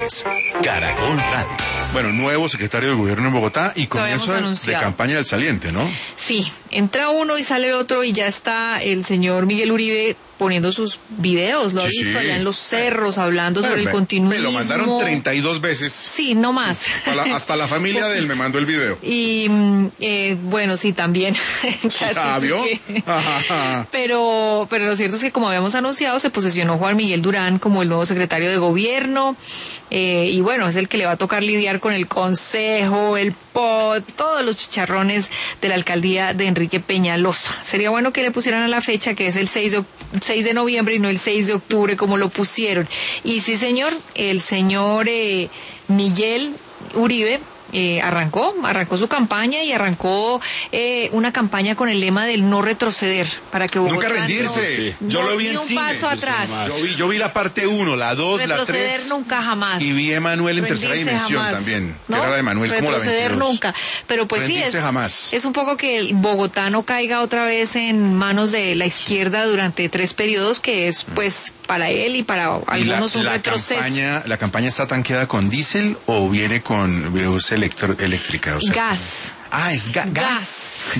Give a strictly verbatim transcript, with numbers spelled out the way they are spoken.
Caracol Radio. Bueno, nuevo secretario de gobierno en Bogotá y comienzo de, de campaña del saliente, ¿no? Sí, entra uno y sale otro y ya está el señor Miguel Uribe poniendo sus videos, lo ha Sí, visto sí. allá en los cerros, hablando Bueno, sobre el me, continuismo. me lo mandaron treinta y dos veces. Sí, no más. Hasta la, hasta la familia de él me mandó el video. Y mm, eh, bueno, sí, también. Casi ¿Ah, vio? que- pero, pero lo cierto es que, como habíamos anunciado, se posesionó Juan Miguel Durán como el nuevo secretario de gobierno. Eh, y bueno, es el que le va a tocar lidiar con el consejo, el P O T, todos los chicharrones de la alcaldía de Enrique Peñalosa. Sería bueno que le pusieran a la fecha, que es el seis de, seis de noviembre y no el seis de octubre como lo pusieron. Y sí, señor, el señor eh, Miguel Uribe eh, arrancó, arrancó su campaña y arrancó eh, una campaña con el lema del no retroceder, para que Bogotá Nunca rendirse. no, Yo no, lo vi ni en un cine. paso atrás. Yo vi, yo vi la parte uno, la dos, la Retroceder tres. nunca jamás. Y vi a Emanuel en tercera Rendirse dimensión jamás, también. ¿no? Que era la de Emanuel como la Retroceder veintidós. nunca. Pero pues sí, Rendirse es, jamás. es un poco que el Bogotá no caiga otra vez en manos de la izquierda durante tres periodos, que es pues para él y para ¿Y la, algunos un la retroceso. campaña, la campaña está tanqueada con diésel o viene con luz electro- eléctrica? O sea, Gas. Ah, es ga- gas. Gas.